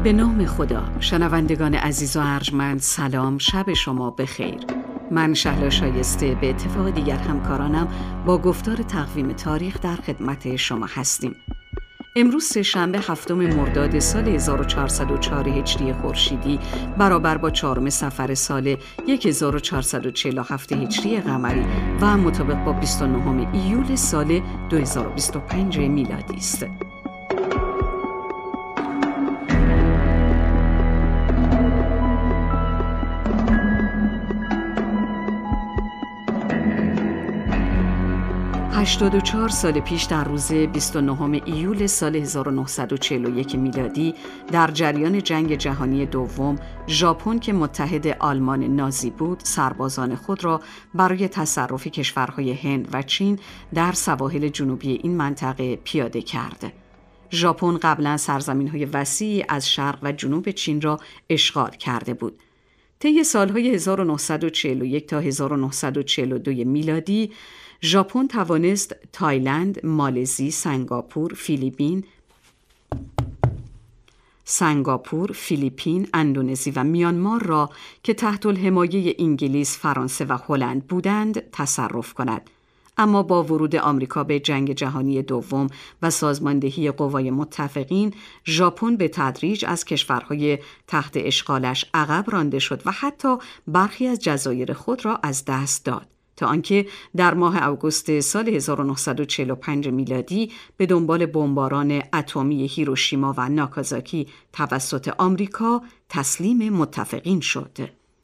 به نام خدا. شنوندگان عزیز و ارجمند، سلام، شب شما بخیر. من شهلا شایسته به اتفاق دیگر همکارانم با گفتار تقویم تاریخ در خدمت شما هستیم. امروز سه‌شنبه 7 مرداد سال 1404 هجری خورشیدی برابر با 4 صفر سال 1447 هجری قمری و مطابق با 29 ایول سال 2025 میلادی است. 84 سال پیش در روز 29 ایول سال 1941 میلادی در جریان جنگ جهانی دوم، ژاپن که متحد آلمان نازی بود، سربازان خود را برای تصرف کشورهای هند و چین در سواحل جنوبی این منطقه پیاده کرد. ژاپن قبلا سرزمین‌های وسیعی از شرق و جنوب چین را اشغال کرده بود. طی سالهای 1941 تا 1942 میلادی ژاپن توانست تایلند، مالزی، سنگاپور، فیلیپین، اندونزی و میانمار را که تحت الحمایه انگلیس، فرانسه و هلند بودند تصرف کند. اما با ورود آمریکا به جنگ جهانی دوم و سازماندهی قوای متفقین، ژاپن به تدریج از کشورهای تحت اشغالش عقب رانده شد و حتی برخی از جزایر خود را از دست داد، تا آنکه در ماه آگوست سال 1945 میلادی به دنبال بمباران اتمی هیروشیما و ناکازاکی توسط آمریکا تسلیم متفقین شد.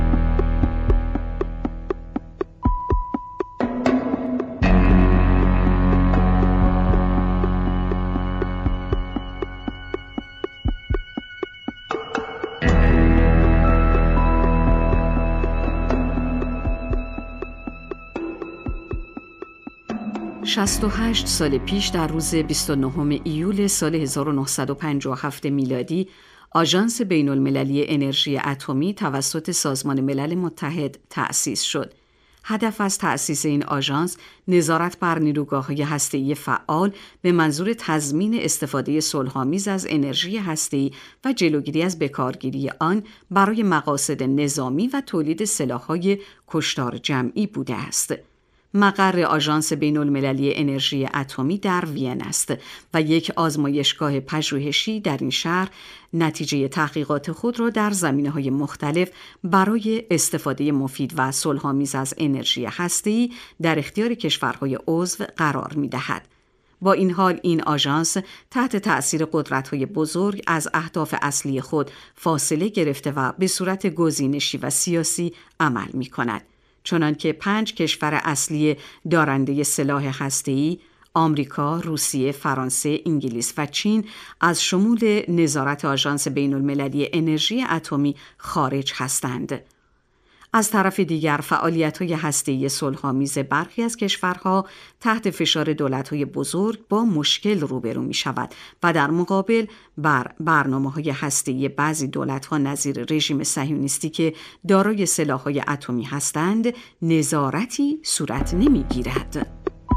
شصت و 8 سال پیش در روز 29 ایول سال 1957 میلادی آژانس بین‌المللی انرژی اتمی توسط سازمان ملل متحد تأسیس شد. هدف از تأسیس این آژانس نظارت بر نیروگاه‌های هسته‌ای فعال به منظور تضمین استفاده صلح‌آمیز از انرژی هسته‌ای و جلوگیری از بکارگیری آن برای مقاصد نظامی و تولید سلاح‌های کشتار جمعی بوده است. مقر آژانس بین‌المللی انرژی اتمی در وین است و یک آزمایشگاه پژوهشی در این شهر نتیجه تحقیقات خود را در زمینه‌های مختلف برای استفاده مفید و صلح‌آمیز از انرژی هسته‌ای در اختیار کشورهای عضو قرار می‌دهد. با این حال این آژانس تحت تأثیر قدرت‌های بزرگ از اهداف اصلی خود فاصله گرفته و به صورت گزینشی و سیاسی عمل می‌کند. چنانکه 5 کشور اصلی دارنده سلاح هسته‌ای، آمریکا، روسیه، فرانسه، انگلیس و چین از شمول نظارت آژانس بین‌المللی انرژی اتمی خارج هستند. از طرف دیگر فعالیت‌های هسته‌ای صلح‌آمیز برخی از کشورها تحت فشار دولت‌های بزرگ با مشکل روبرو می‌شود و در مقابل بر برنامه‌های هسته‌ای بعضی دولت‌ها نظیر رژیم صهیونیستی که دارای سلاح‌های اتمی هستند نظارتی صورت نمی‌گیرد.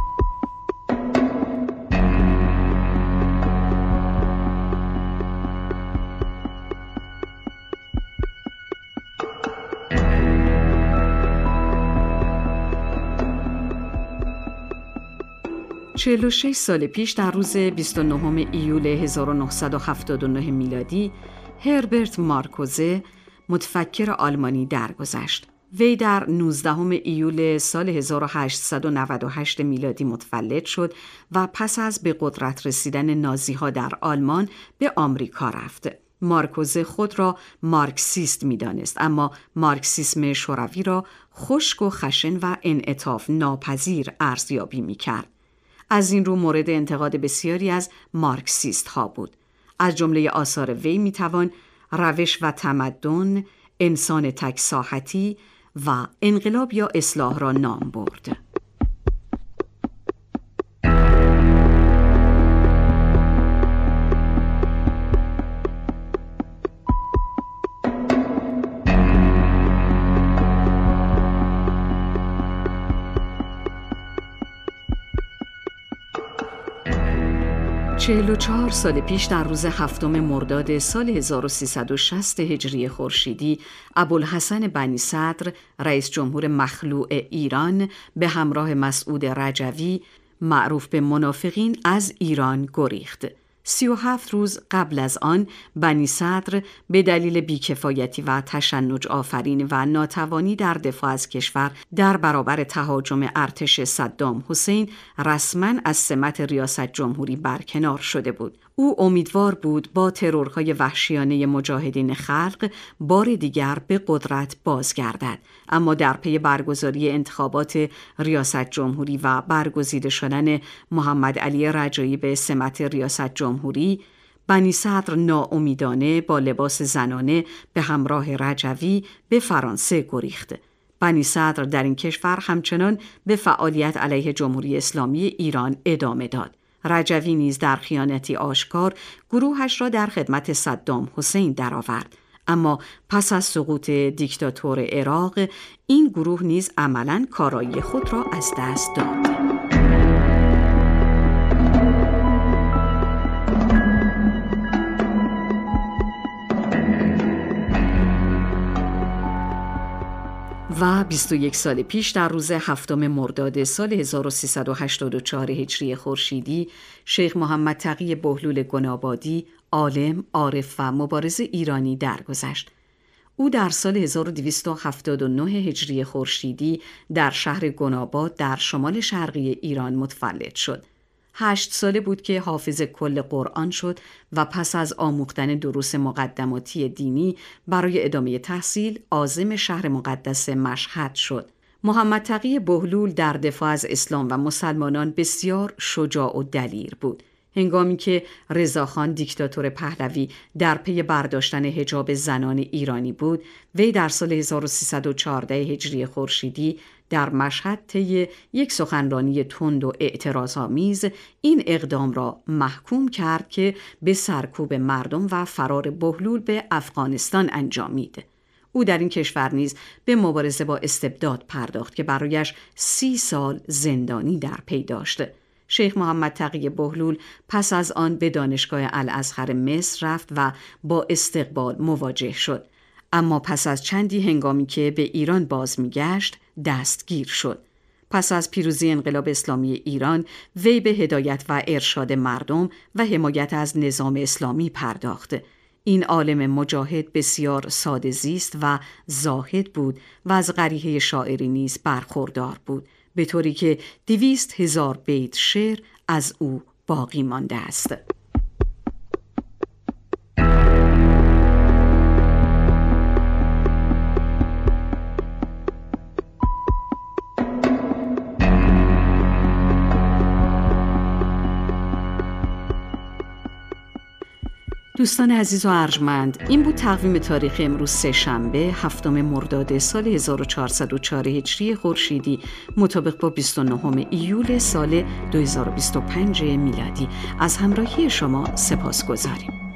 چهل و 6 سال پیش در روز 29 ایول 1979 میلادی هربرت مارکوزه متفکر آلمانی درگذشت. وی در 19 ایول سال 1898 میلادی متولد شد و پس از به قدرت رسیدن نازی‌ها در آلمان به آمریکا رفت. مارکوزه خود را مارکسیست می‌دانست، اما مارکسیسم شوروی را خشک و خشن و انعطاف ناپذیر ارزیابی می‌کرد. از این رو مورد انتقاد بسیاری از مارکسیست ها بود. از جمله آثار وی میتوان روش و تمدن، انسان تک ساحتی و انقلاب یا اصلاح را نام برد. 44 سال پیش در روز 7 مرداد سال 1360 هجری خورشیدی، ابوالحسن بنی صدر، رئیس جمهور مخلوع ایران، به همراه مسعود رجوی، معروف به منافقین، از ایران گریخت. 37 روز قبل از آن، بنی صدر به دلیل بیکفایتی و تشنج آفرین و ناتوانی در دفاع از کشور در برابر تهاجم ارتش صدام حسین رسما از سمت ریاست جمهوری برکنار شده بود. او امیدوار بود با ترورهای وحشیانه مجاهدین خلق بار دیگر به قدرت بازگردد، اما در پی برگزاری انتخابات ریاست جمهوری و برگزیده شدن محمد علی رجایی به سمت ریاست جمهوری، بنی صدر ناامیدانه با لباس زنانه به همراه رجوی به فرانسه گریخت. بنی صدر در این کشور همچنان به فعالیت علیه جمهوری اسلامی ایران ادامه داد. رجوی نیز در خیانتی آشکار گروهش را در خدمت صدام حسین درآورد، اما پس از سقوط دیکتاتور عراق این گروه نیز عملاً کارایی خود را از دست داد. و 21 سال پیش در روز 7 مرداد سال 1384 هجری خورشیدی، شیخ محمد تقی بهلول گنابادی، عالم، عارف و مبارز ایرانی درگذشت. او در سال 1279 هجری خورشیدی در شهر گناباد در شمال شرقی ایران متولد شد. 8 ساله بود که حافظ کل قرآن شد و پس از آموختن دروس مقدماتی دینی برای ادامه تحصیل عازم شهر مقدس مشهد شد. محمد تقی بهلول در دفاع از اسلام و مسلمانان بسیار شجاع و دلیر بود. هنگامی که رضاخان دیکتاتور پهلوی در پی برداشتن حجاب زنان ایرانی بود، وی در سال 1314 هجری خورشیدی در مشهد طی یک سخنرانی تند و اعتراض‌آمیز این اقدام را محکوم کرد که به سرکوب مردم و فرار بهلول به افغانستان انجامید. او در این کشور نیز به مبارزه با استبداد پرداخت که برایش 30 سال زندانی در پی داشت. شیخ محمد تقی بهلول پس از آن به دانشگاه الازهر مصر رفت و با استقبال مواجه شد، اما پس از چندی هنگامی که به ایران باز می‌گشت دستگیر شد. پس از پیروزی انقلاب اسلامی ایران، وی به هدایت و ارشاد مردم و حمایت از نظام اسلامی پرداخت. این عالم مجاهد بسیار ساده زیست و زاهد بود و از قریحه شاعری نیز برخوردار بود، به طوری که 200,000 بیت شعر از او باقی مانده است. دوستان عزیز و ارجمند، این بود تقویم تاریخ امروز سه‌شنبه 7 مرداد سال 1404 هجری خورشیدی مطابق با 29 ایول سال 2025 میلادی. از همراهی شما سپاسگزاریم.